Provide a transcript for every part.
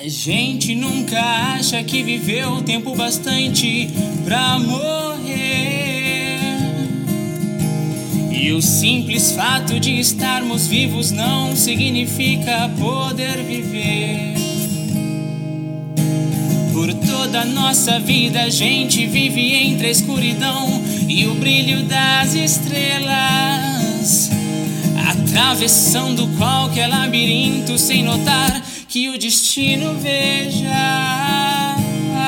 A gente nunca acha que viveu tempo bastante pra morrer. E o simples fato de estarmos vivos não significa poder viver. Por toda a nossa vida a gente vive entre a escuridão e o brilho das estrelas, atravessando qualquer labirinto sem notar que o destino veja.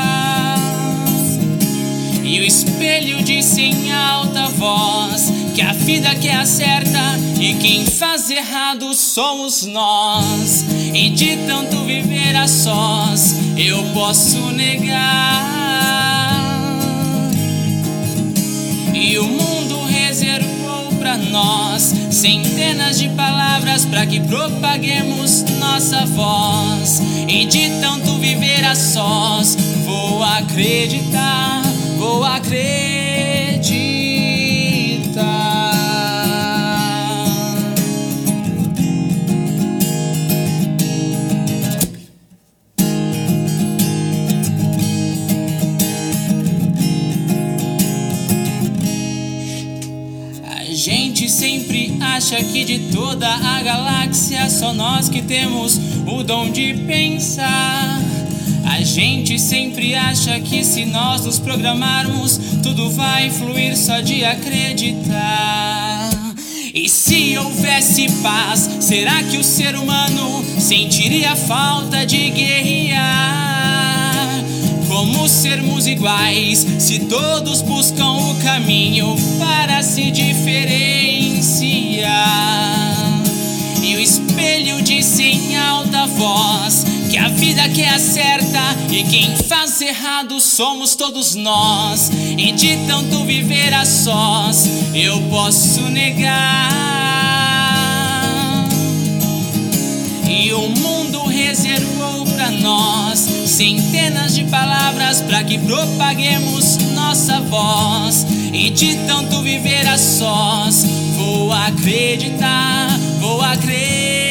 E o espelho disse em alta voz que a vida que acerta e quem faz errado somos nós. E de tanto viver a sós eu posso negar. E o mundo reservou pra nós centenas de palavras para que propaguemos nossa voz. E de tanto viver a sós vou acreditar, vou acreditar. A gente sempre acha que de toda a galáxia só nós que temos o dom de pensar. A gente sempre acha que se nós nos programarmos tudo vai fluir só de acreditar. E se houvesse paz, será que o ser humano sentiria falta de guerrear? Como sermos iguais se todos buscam o caminho para se diferenciar? E o espelho disse em alta voz que a vida que acerta e quem faz errado somos todos nós. E de tanto viver a sós eu posso negar. E o mundo reservou pra nós centenas de palavras para que propaguemos nossa voz. E de tanto viver a sós vou acreditar, vou acreditar.